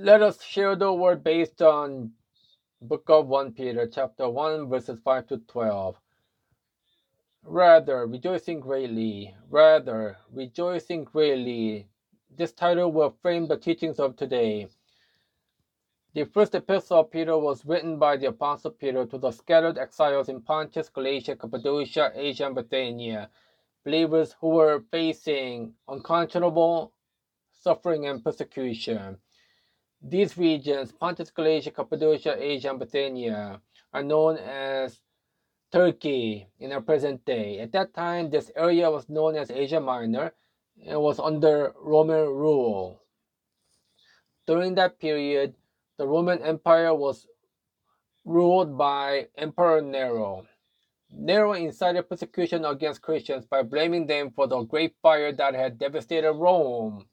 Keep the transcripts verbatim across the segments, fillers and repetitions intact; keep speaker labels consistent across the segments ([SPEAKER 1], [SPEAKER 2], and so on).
[SPEAKER 1] Let us share the word based on book of First Peter chapter one verses five to twelve. Rather, rejoicing greatly, rather, rejoicing greatly. This title will frame the teachings of today. The first epistle of Peter was written by the Apostle Peter to the scattered exiles in Pontus, Galatia, Cappadocia, Asia, and Bithynia, believers who were facing unconscionable suffering and persecution. These regions, Pontus, Galatia, Cappadocia, Asia, and Bithynia, are known as Turkey in our present day. At that time, this area was known as Asia Minor and was under Roman rule. During that period, the Roman Empire was ruled by Emperor Nero. Nero incited persecution against Christians by blaming them for the great fire that had devastated Rome.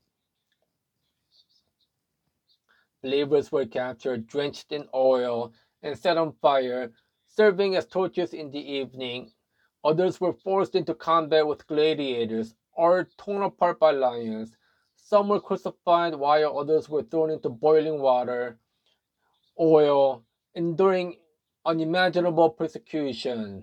[SPEAKER 1] Believers were captured, drenched in oil, and set on fire, serving as torches in the evening. Others were forced into combat with gladiators or torn apart by lions. Some were crucified while others were thrown into boiling water, oil, enduring unimaginable persecution.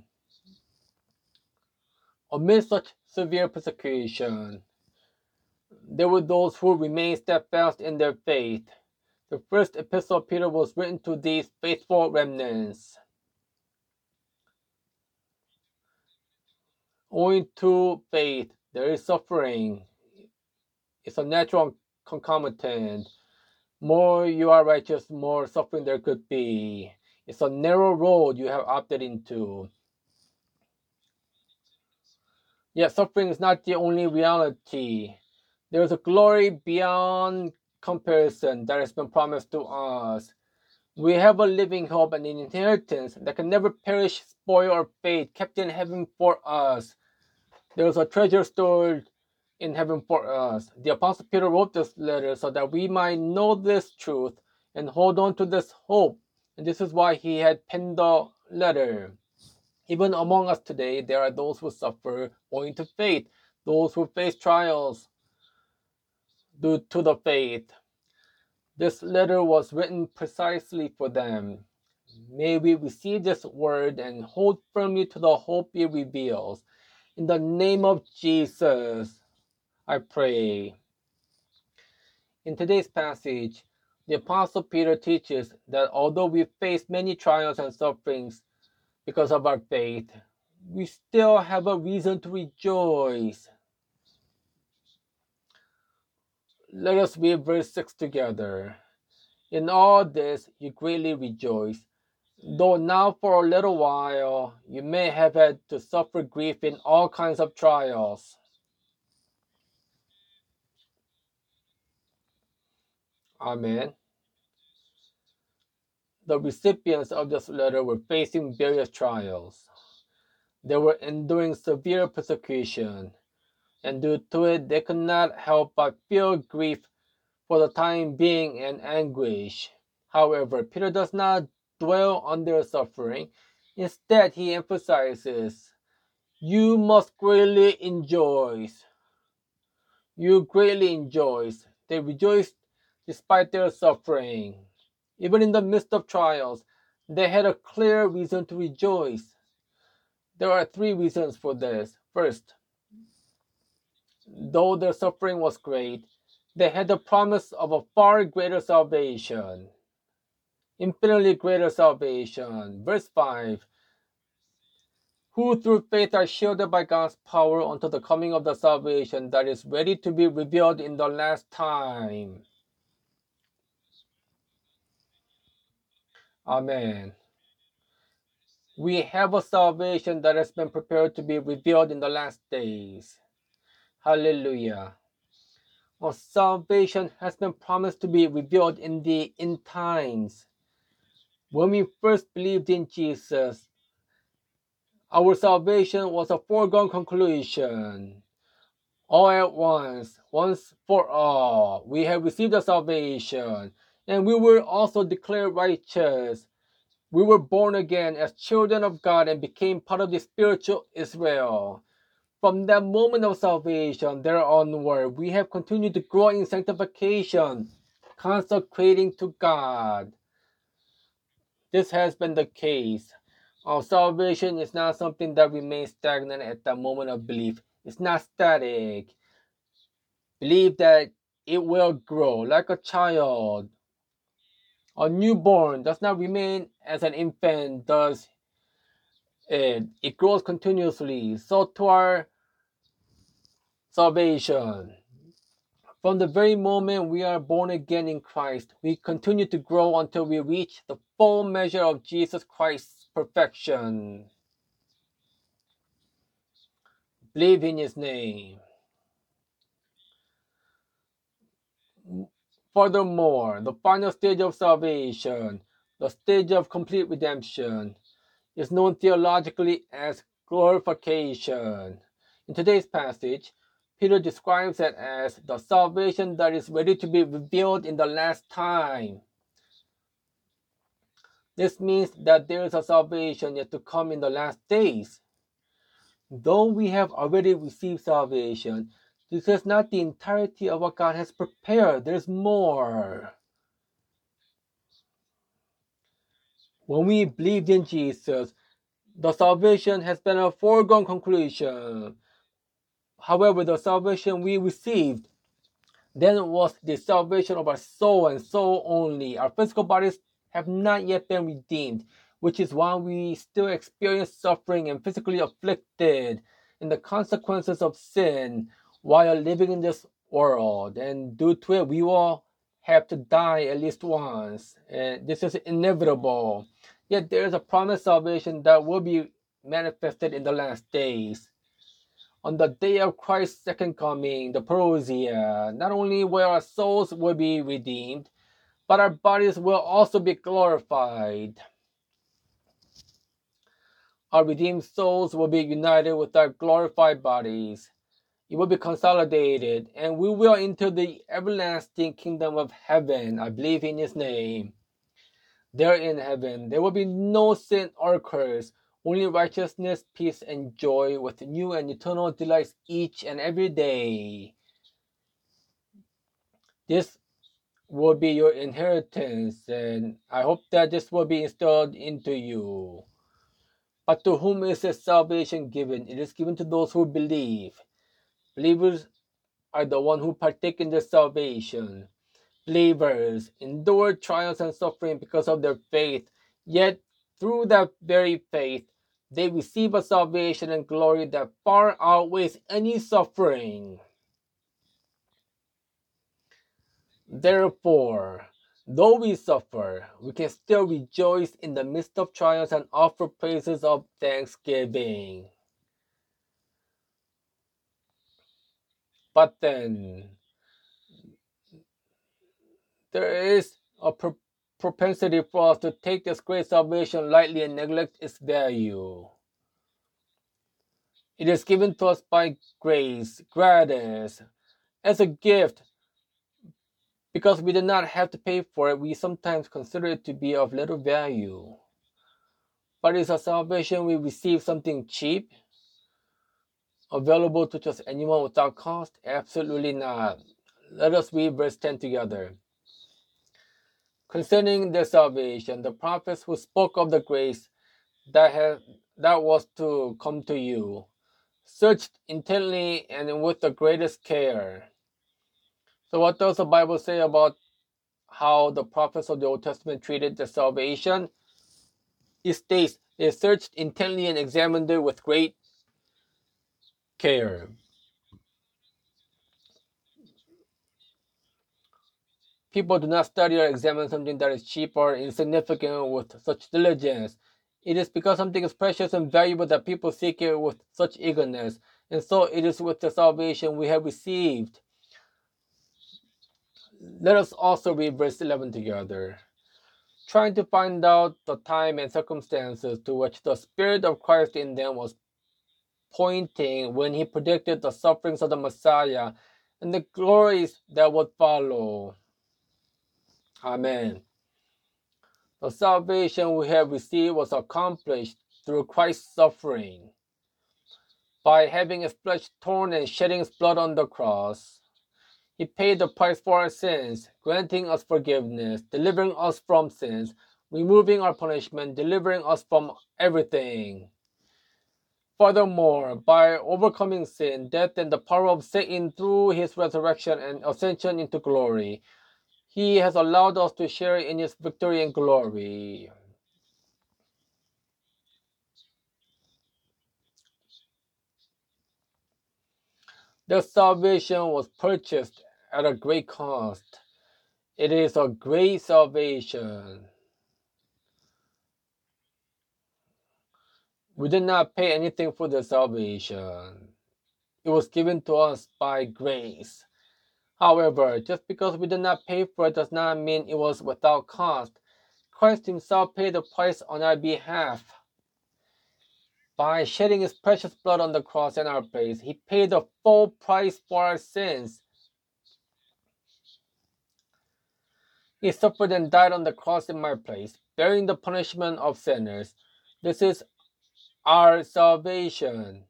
[SPEAKER 1] Amid such severe persecution, there were those who remained steadfast in their faith. The first epistle of Peter was written to these faithful remnants. Owing to faith, there is suffering. It's a natural concomitant. More you are righteous, more suffering there could be. It's a narrow road you have opted into. Yet suffering is not the only reality. There is a glory beyond comparison that has been promised to us. We have a living hope and an inheritance that can never perish, spoil, or fade, kept in heaven for us. There is a treasure stored in heaven for us. The Apostle Peter wrote this letter so that we might know this truth and hold on to this hope. And this is why he had penned the letter. Even among us today, there are those who suffer owing to faith, those who face trials due to the faith. This letter was written precisely for them. May we receive this word and hold firmly to the hope it reveals. In the name of Jesus, I pray. In today's passage, the Apostle Peter teaches that although we face many trials and sufferings because of our faith, we still have a reason to rejoice. Let us read verse six together. In all this you greatly rejoice, though now for a little while you may have had to suffer grief in all kinds of trials. Amen. The recipients of this letter were facing various trials. They were enduring severe persecution, and due to it, they could not help but feel grief for the time being and anguish. However, Peter does not dwell on their suffering. Instead, he emphasizes, you must greatly enjoy. You greatly enjoy. They rejoiced despite their suffering. Even in the midst of trials, they had a clear reason to rejoice. There are three reasons for this. First, though their suffering was great, they had the promise of a far greater salvation. Infinitely greater salvation. Verse five, who through faith are shielded by God's power until the coming of the salvation that is ready to be revealed in the last time. Amen. We have a salvation that has been prepared to be revealed in the last days. Hallelujah. Our salvation has been promised to be revealed in the end times. When we first believed in Jesus, our salvation was a foregone conclusion. All at once, once for all, we have received a salvation, and we were also declared righteous. We were born again as children of God and became part of the spiritual Israel. From that moment of salvation, there onward, we have continued to grow in sanctification, consecrating to God. This has been the case. Our salvation is not something that remains stagnant at the moment of belief. It's not static. Believe that it will grow like a child. A newborn does not remain as an infant does it. It grows continuously. So to our salvation. From the very moment we are born again in Christ, we continue to grow until we reach the full measure of Jesus Christ's perfection. Believe in His name. Furthermore, the final stage of salvation, the stage of complete redemption, is known theologically as glorification. In today's passage, Peter describes it as the salvation that is ready to be revealed in the last time. This means that there is a salvation yet to come in the last days. Though we have already received salvation, this is not the entirety of what God has prepared. There's more. When we believed in Jesus, the salvation has been a foregone conclusion. However, the salvation we received then was the salvation of our soul and soul only. Our physical bodies have not yet been redeemed, which is why we still experience suffering and physically afflicted in the consequences of sin while living in this world. And due to it, we will have to die at least once. And this is inevitable. Yet there is a promised salvation that will be manifested in the last days. On the day of Christ's second coming, the parousia, not only will our souls will be redeemed, but our bodies will also be glorified. Our redeemed souls will be united with our glorified bodies. It will be consolidated, and we will enter the everlasting kingdom of heaven. I believe in His name. There in heaven, there will be no sin or curse, only righteousness, peace, and joy with new and eternal delights each and every day. This will be your inheritance, and I hope that this will be installed into you. But to whom is this salvation given? It is given to those who believe. Believers are the one who partake in this salvation. Believers endure trials and suffering because of their faith, yet through that very faith, they receive a salvation and glory that far outweighs any suffering. Therefore, though we suffer, we can still rejoice in the midst of trials and offer praises of thanksgiving. But then, there is a pro- propensity for us to take this great salvation lightly and neglect its value. It is given to us by grace, gratis, as a gift. Because we did not have to pay for it, we sometimes consider it to be of little value. But is a salvation we receive something cheap, available to just anyone without cost? Absolutely not. Let us read verse ten together. Concerning the salvation, the prophets who spoke of the grace that had, that was to come to you searched intently and with the greatest care. So what does the Bible say about how the prophets of the Old Testament treated the salvation? It states they searched intently and examined it with great care. People do not study or examine something that is cheap or insignificant with such diligence. It is because something is precious and valuable that people seek it with such eagerness. And so it is with the salvation we have received. Let us also read verse eleven together. Trying to find out the time and circumstances to which the Spirit of Christ in them was pointing when He predicted the sufferings of the Messiah and the glories that would follow. Amen. The salvation we have received was accomplished through Christ's suffering. By having His flesh torn and shedding His blood on the cross, He paid the price for our sins, granting us forgiveness, delivering us from sins, removing our punishment, delivering us from everything. Furthermore, by overcoming sin, death, and the power of Satan through his resurrection and ascension into glory, he has allowed us to share in his victory and glory. Their salvation was purchased at a great cost. It is a great salvation. We did not pay anything for the salvation. It was given to us by grace. However, just because we did not pay for it does not mean it was without cost. Christ himself paid the price on our behalf. By shedding his precious blood on the cross in our place, he paid the full price for our sins. He suffered and died on the cross in my place, bearing the punishment of sinners. This is our salvation.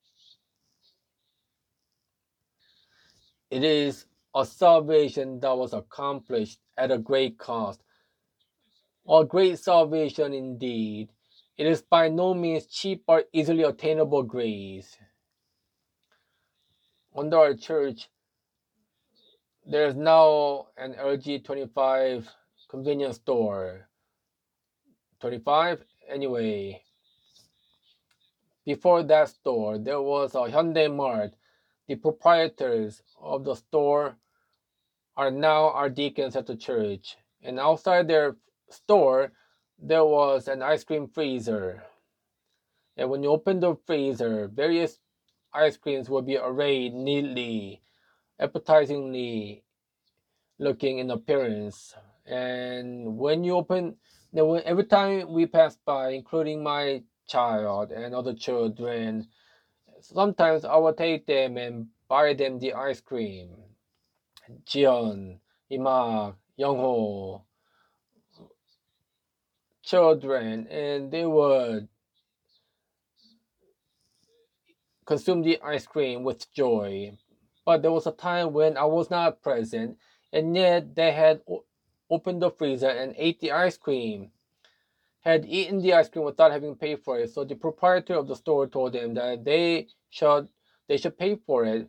[SPEAKER 1] It is a salvation that was accomplished at a great cost. A great salvation indeed. It is by no means cheap or easily attainable grace. Under our church, there is now an L G twenty-five convenience store. twenty-five? Anyway, before that store, there was a Hyundai Mart. The proprietors of the store are now our deacons at the church. And outside their store, there was an ice cream freezer. And when you open the freezer, various ice creams will be arrayed neatly, appetizingly looking in appearance. And when you open, every time we pass by, including my child and other children, sometimes I will take them and buy them the ice cream. Jion, Imak, Youngho, children, and they would consume the ice cream with joy. But there was a time when I was not present, and yet they had o- opened the freezer and ate the ice cream, had eaten the ice cream without having paid for it. So the proprietor of the store told them that they should they should pay for it.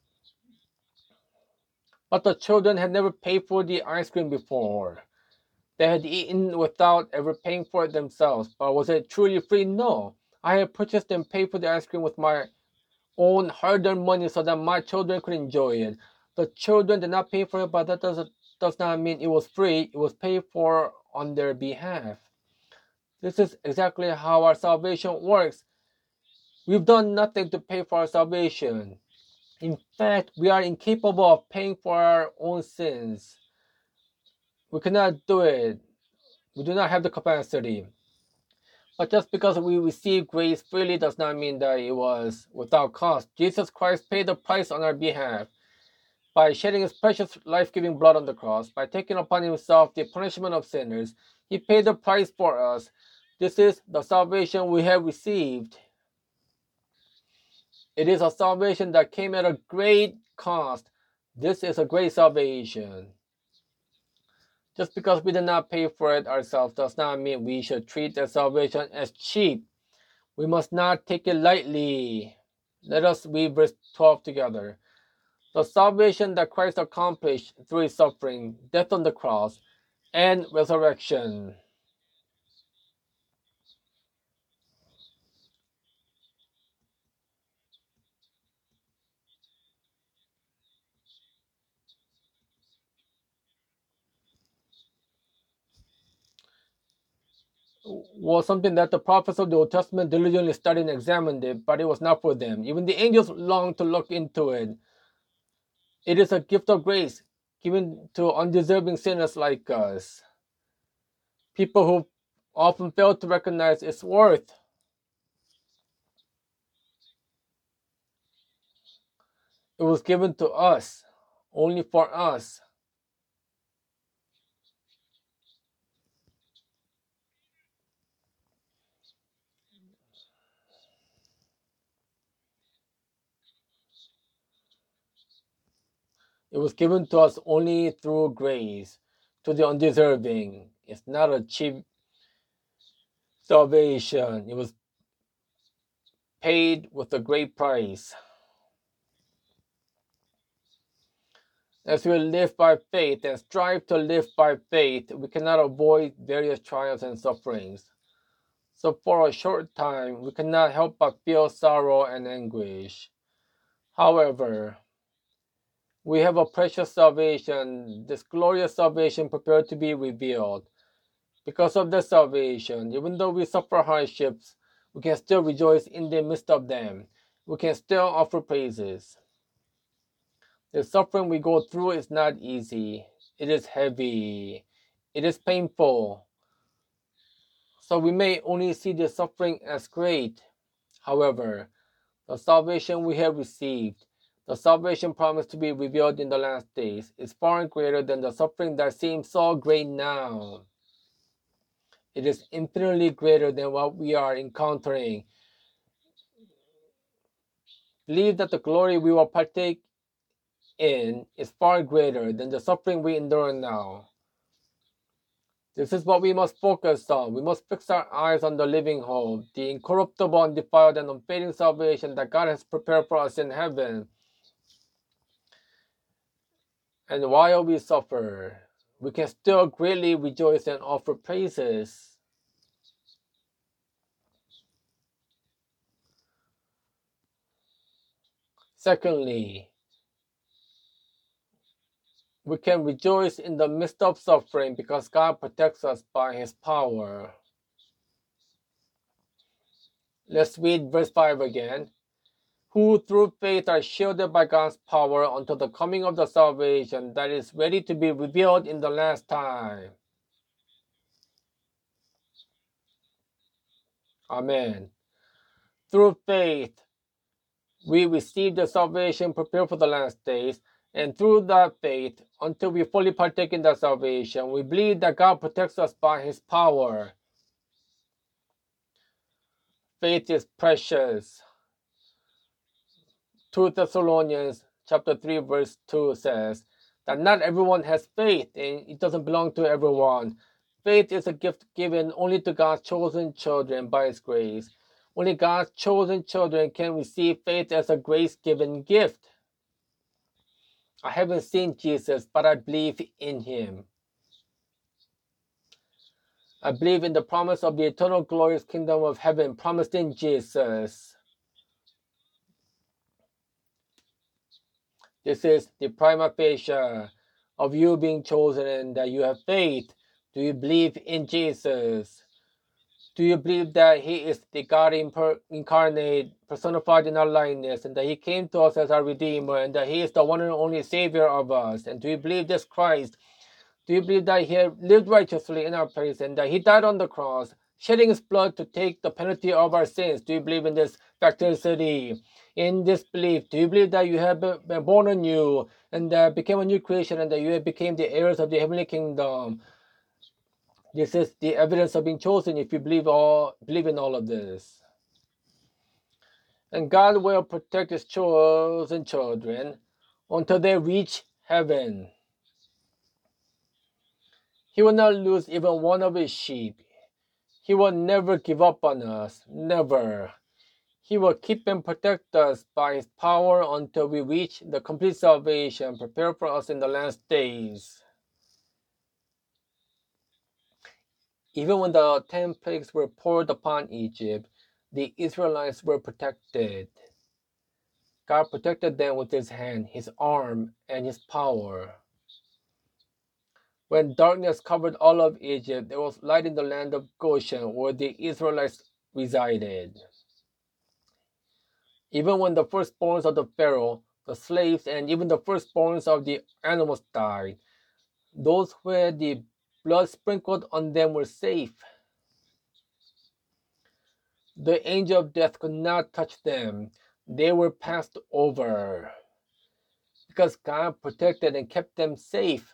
[SPEAKER 1] But the children had never paid for the ice cream before. They had eaten without ever paying for it themselves. But was it truly free? No. I had purchased and paid for the ice cream with my own hard-earned money so that my children could enjoy it. The children did not pay for it, but that does, does not mean it was free. It was paid for on their behalf. This is exactly how our salvation works. We've done nothing to pay for our salvation. In fact, we are incapable of paying for our own sins. We cannot do it. We do not have the capacity. But just because we receive grace freely does not mean that it was without cost. Jesus Christ paid the price on our behalf by shedding his precious life-giving blood on the cross, by taking upon himself the punishment of sinners. He paid the price for us. This is the salvation we have received. It is a salvation that came at a great cost. This is a great salvation. Just because we did not pay for it ourselves does not mean we should treat the salvation as cheap. We must not take it lightly. Let us read verse twelve together. The salvation that Christ accomplished through his suffering, death on the cross, and resurrection. Was something that the prophets of the Old Testament diligently studied and examined it, but it was not for them. Even the angels longed to look into it. It is a gift of grace given to undeserving sinners like us, people who often fail to recognize its worth. It was given to us, only for us. It was given to us only through grace, to the undeserving. It's not a cheap salvation. It was paid with a great price. As we live by faith and strive to live by faith, we cannot avoid various trials and sufferings. So for a short time, we cannot help but feel sorrow and anguish. However, we have a precious salvation, this glorious salvation prepared to be revealed. Because of this salvation, even though we suffer hardships, we can still rejoice in the midst of them. We can still offer praises. The suffering we go through is not easy. It is heavy. It is painful. So we may only see the suffering as great. However, the salvation we have received, the salvation promised to be revealed in the last days, is far greater than the suffering that seems so great now. It is infinitely greater than what we are encountering. Believe that the glory we will partake in is far greater than the suffering we endure now. This is what we must focus on. We must fix our eyes on the living hope, the incorruptible, undefiled, and unfading salvation that God has prepared for us in heaven. And while we suffer, we can still greatly rejoice and offer praises. Secondly, we can rejoice in the midst of suffering because God protects us by His power. Let's read verse five again. Who through faith are shielded by God's power until the coming of the salvation that is ready to be revealed in the last time. Amen. Through faith, we receive the salvation prepared for the last days, and through that faith, until we fully partake in that salvation, we believe that God protects us by His power. Faith is precious. Second Thessalonians chapter three verse two says that not everyone has faith, and it doesn't belong to everyone. Faith is a gift given only to God's chosen children by His grace. Only God's chosen children can receive faith as a grace-given gift. I haven't seen Jesus, but I believe in Him. I believe in the promise of the eternal glorious kingdom of heaven promised in Jesus. This is the prima facie of you being chosen and that you have faith. Do you believe in Jesus? Do you believe that He is the God incarnate, personified in our likeness, and that He came to us as our Redeemer, and that He is the one and only Savior of us? And do you believe this Christ? Do you believe that He lived righteously in our place, and that He died on the cross, shedding His blood to take the penalty of our sins? Do you believe in this facticity? In this belief, do you believe that you have been born anew, and that became a new creation, and that you have become the heirs of the heavenly kingdom? This is the evidence of being chosen if you believe all believe in all of this. And God will protect His chosen children until they reach heaven. He will not lose even one of His sheep. He will never give up on us, never. He will keep and protect us by His power until we reach the complete salvation prepared for us in the last days. Even when the ten plagues were poured upon Egypt, the Israelites were protected. God protected them with His hand, His arm, and His power. When darkness covered all of Egypt, there was light in the land of Goshen, where the Israelites resided. Even when the firstborns of the Pharaoh, the slaves, and even the firstborns of the animals died, those who had the blood sprinkled on them were safe. The angel of death could not touch them. They were passed over because God protected and kept them safe.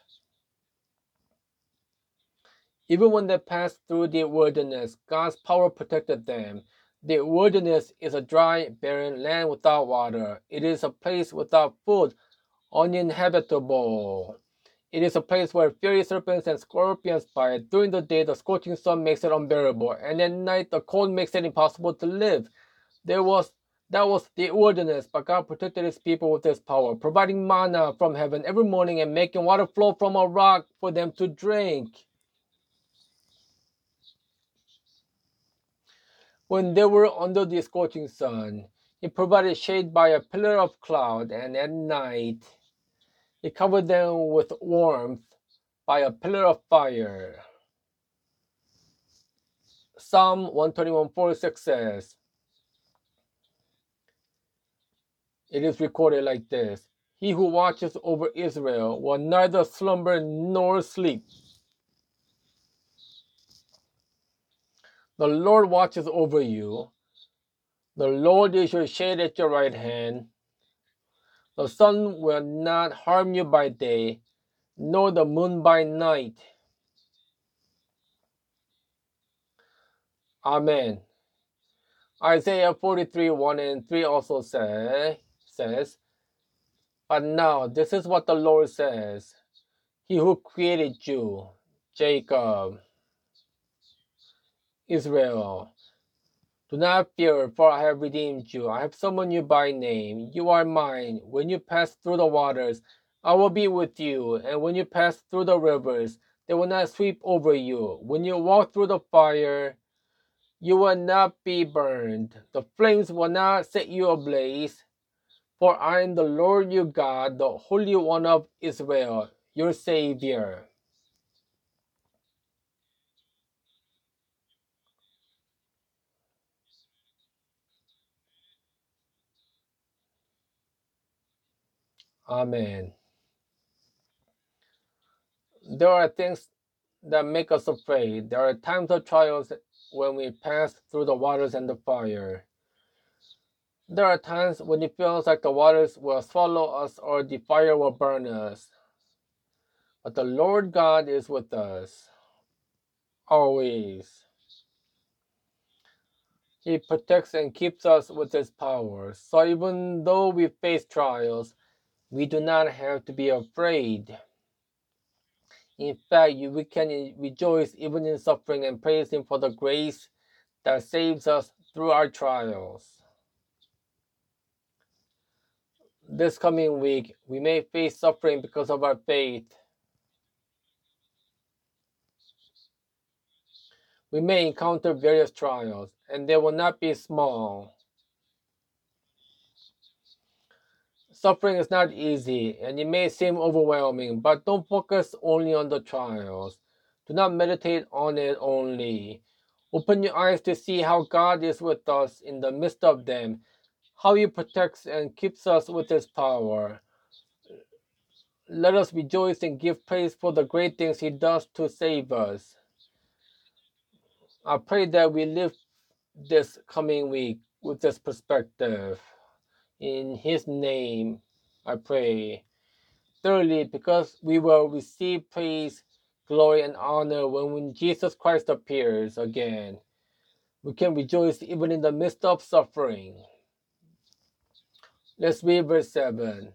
[SPEAKER 1] Even when they passed through the wilderness, God's power protected them. The wilderness is a dry, barren land without water. It is a place without food, uninhabitable. It is a place where fiery serpents and scorpions bite. During the day, the scorching sun makes it unbearable, and at night, the cold makes it impossible to live. There was that was the wilderness, but God protected his people with his power, providing manna from heaven every morning and making water flow from a rock for them to drink. When they were under the scorching sun, he provided shade by a pillar of cloud, and at night he covered them with warmth by a pillar of fire. Psalm one twenty-one forty-six says, it is recorded like this: He who watches over Israel will neither slumber nor sleep. The Lord watches over you. The Lord is your shade at your right hand. The sun will not harm you by day, nor the moon by night. Amen. Isaiah forty-three one and three also say, says, But now this is what the Lord says, He who created you, Jacob, Israel, do not fear, for I have redeemed you. I have summoned you by name. You are mine. When you pass through the waters, I will be with you. And when you pass through the rivers, they will not sweep over you. When you walk through the fire, you will not be burned. The flames will not set you ablaze. For I am the Lord your God, the Holy One of Israel, your Savior. Amen. There are things that make us afraid. There are times of trials when we pass through the waters and the fire. There are times when it feels like the waters will swallow us or the fire will burn us. But the Lord God is with us, always. He protects and keeps us with his power. So even though we face trials, we do not have to be afraid. In fact, we can rejoice even in suffering and praise him for the grace that saves us through our trials. This coming week, we may face suffering because of our faith. We may encounter various trials, and they will not be small. Suffering is not easy, and it may seem overwhelming, but don't focus only on the trials. Do not meditate on it only. Open your eyes to see how God is with us in the midst of them, how he protects and keeps us with his power. Let us rejoice and give praise for the great things he does to save us. I pray that we live this coming week with this perspective. In his name, I pray. Thirdly, because we will receive praise, glory, and honor when, when Jesus Christ appears again. We can rejoice even in the midst of suffering. Let's read verse seven.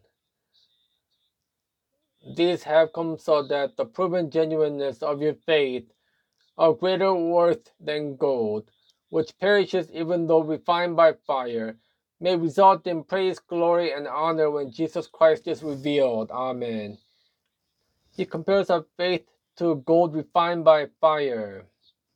[SPEAKER 1] These have come so that the proven genuineness of your faith, of greater worth than gold, which perishes even though refined by fire, may result in praise, glory, and honor when Jesus Christ is revealed. Amen. He compares our faith to gold refined by fire.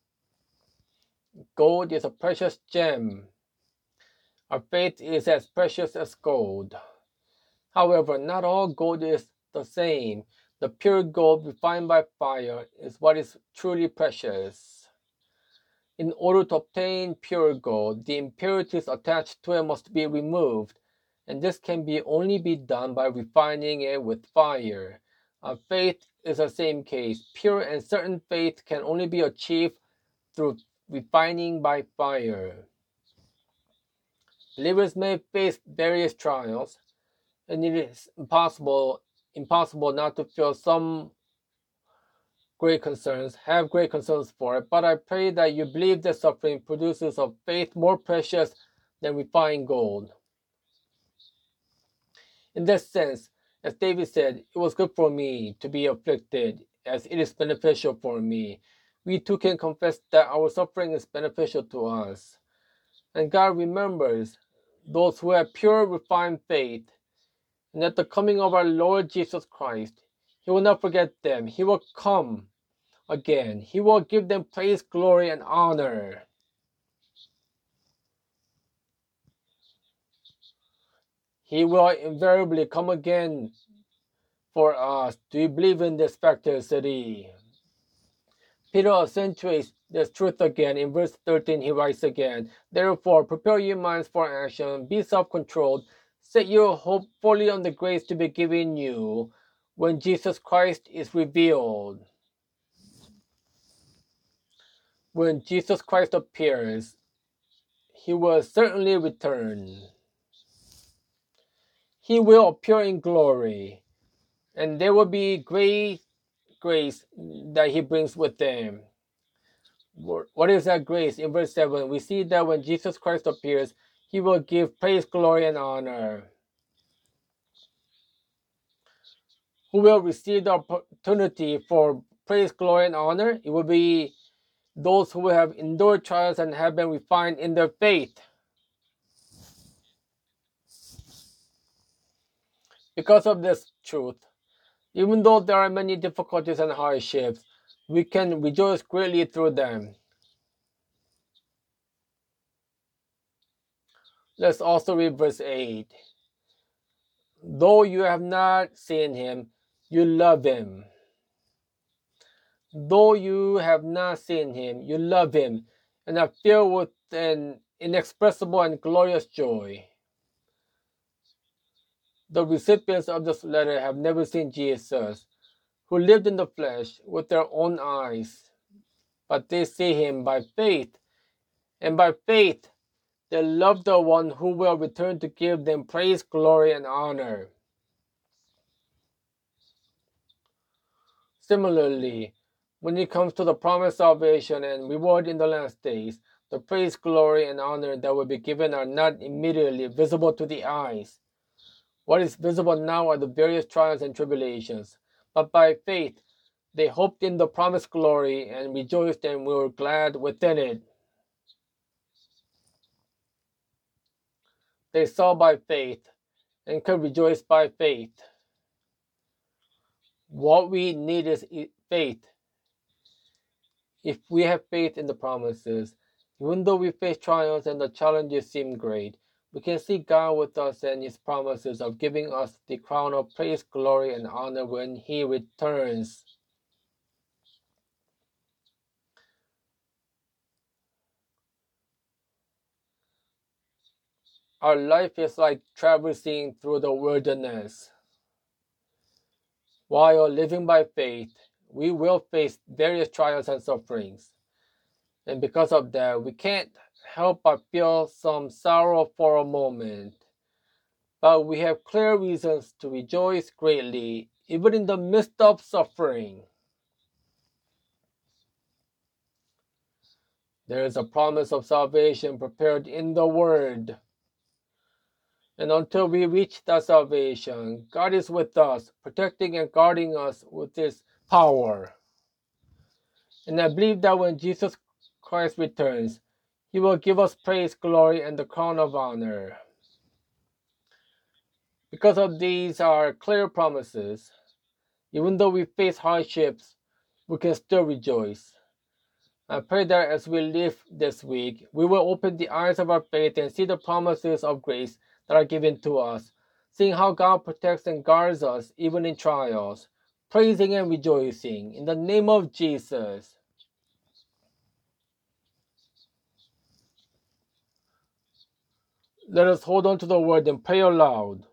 [SPEAKER 1] Gold is a precious gem. Our faith is as precious as gold. However, not all gold is the same. The pure gold refined by fire is what is truly precious. In order to obtain pure gold, the impurities attached to it must be removed, and this can be only be done by refining it with fire. Our faith is the same case. Pure and certain faith can only be achieved through refining by fire. Believers may face various trials, and it is impossible impossible not to feel some great concerns, have great concerns for it, but I pray that you believe that suffering produces a faith more precious than refined gold. In this sense, As David said, it was good for me to be afflicted, as it is beneficial for me. We too can confess that our suffering is beneficial to us. And God remembers those who have pure, refined faith, and at the coming of our Lord Jesus Christ, He will not forget them. He will come again. He will give them praise, glory, and honor. He will invariably come again for us. Do you believe in this specter city? Peter accentuates this truth again. In verse thirteen, he writes again, "Therefore, prepare your minds for action, be self-controlled, set your hope fully on the grace to be given you when Jesus Christ is revealed." When Jesus Christ appears, He will certainly return. He will appear in glory, and there will be great grace that He brings with Him. What is that grace? In verse seven, we see that when Jesus Christ appears, He will give praise, glory, and honor. Who will receive the opportunity for praise, glory, and honor? It will be those who have endured trials and have been refined in their faith. Because of this truth, even though there are many difficulties and hardships, we can rejoice greatly through them. Let's also read verse eight. Though you have not seen Him, you love Him. Though you have not seen Him, you love Him and are filled with an inexpressible and glorious joy. The recipients of this letter have never seen Jesus, who lived in the flesh, with their own eyes, but they see Him by faith, and by faith they love the one who will return to give them praise, glory, and honor. Similarly, when it comes to the promised salvation and reward in the last days, the praise, glory, and honor that will be given are not immediately visible to the eyes. What is visible now are the various trials and tribulations, but by faith they hoped in the promised glory and rejoiced and were glad within it. They saw by faith and could rejoice by faith. What we need is faith. If we have faith in the promises, even though we face trials and the challenges seem great, we can see God with us and His promises of giving us the crown of praise, glory, and honor when He returns. Our life is like traversing through the wilderness. While living by faith, we will face various trials and sufferings. And because of that, we can't help but feel some sorrow for a moment. But we have clear reasons to rejoice greatly, even in the midst of suffering. There is a promise of salvation prepared in the Word. And until we reach that salvation, God is with us, protecting and guarding us with His power. And I believe that when Jesus Christ returns, He will give us praise, glory, and the crown of honor. Because of these are clear promises, even though we face hardships, we can still rejoice. I pray that as we live this week, we will open the eyes of our faith and see the promises of grace that are given to us, seeing how God protects and guards us even in trials, praising and rejoicing in the name of Jesus. Let us hold on to the word and pray aloud.